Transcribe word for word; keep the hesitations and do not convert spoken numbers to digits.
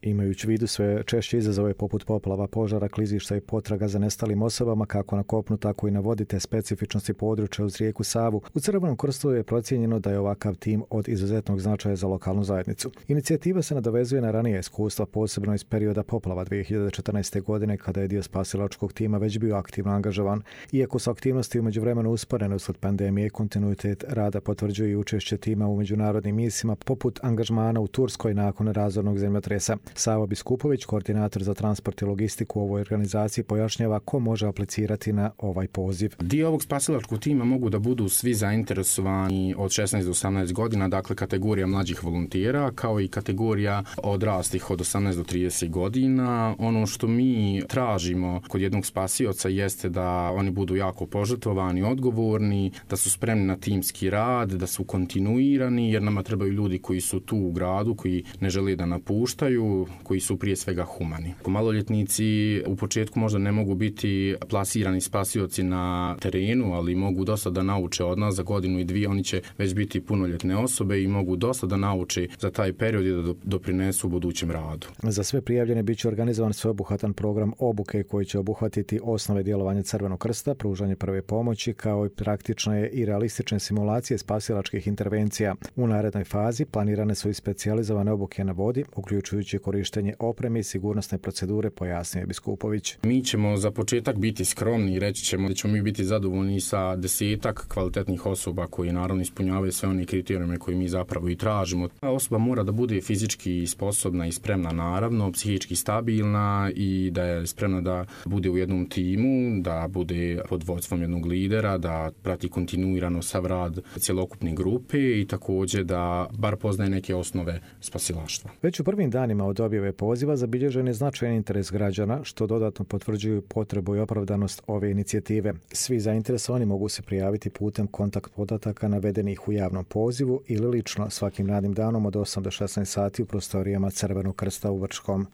Imajući u vidu sve češće izazove poput poplava, požara, klizišta i potraga za nestalim osobama, kako na kopnu, tako i na vodi, te specifičnosti područja uz rijeku Savu, u Crvenom krstu je procijenjeno da je ovakav tim od izuzetnog značaja za lokalnu zajednicu. Inicijativa se nadovezuje na ranije iskustva, posebno iz perioda poplava dvije hiljade četrnaeste. godine, kada je dio spasilačkog tima već bio aktivno angažovan. Iako su aktivnosti u međuvremenu usporene uslijed pandemije, kontinuitet rada potvrđuje i učešće tima u međunarodnim misijama, poput angažmana u Turskoj nakon razornog zemljotresa. Savo Biskupović, koordinator za transport i logistiku u ovoj organizaciji, pojašnjava ko može aplicirati na ovaj poziv. Dio ovog spasilačkog tima mogu da budu svi zainteresovani od šesnaest do osamnaest godina, dakle kategorija mlađih volontera, kao i kategorija odraslih od osamnaest do trideset godina. Ono što mi tražimo kod jednog spasioca jeste da oni budu jako požrtvovani, odgovorni, da su spremni na timski rad, da su kontinuirani, jer nama trebaju ljudi koji su tu u gradu, koji ne žele da napuštaju, koji su prije svega humani. Maloljetnici u početku možda ne mogu biti plasirani spasioci na terenu, ali mogu dosta da nauče od nas. Za godinu i dvije oni će već biti punoljetne osobe i mogu dosta da nauče za taj period i da doprinesu u budućem radu. Za sve prijavljene bit će organizovan sveobuhvatan program obuke koji će obuhvatiti osnove djelovanja Crvenog krsta, pružanje prve pomoći, kao i praktične i realistične simulacije spasilačkih intervencija. U narednoj fazi planirane su i specijalizovane obuke na vodi, uključujući korištenje opreme i sigurnosne procedure, pojasnio je Biskupović. Mi ćemo za početak biti skromni i reći ćemo da ćemo mi biti zadovoljni sa desetak kvalitetnih osoba koji naravno ispunjavaju sve one kriterijume koje mi zapravo i tražimo. Osoba mora da bude fizički sposobna i spremna, naravno, psihički stabilna i da je spremna da bude u jednom timu, da bude pod vodstvom jednog lidera, da prati kontinuirano sav rad cjelokupne grupe i također da bar poznaje neke osnove spasilaštva. Već u prvim danima od objave poziva zabilježen je značajan interes građana, što dodatno potvrđuju potrebu i opravdanost ove inicijative. Svi zainteresovani mogu se prijaviti putem kontakt podataka navedenih u javnom pozivu ili lično svakim radnim danom od osam do šesnaest sati u prostorijama Crvenog krsta u Vrčkom.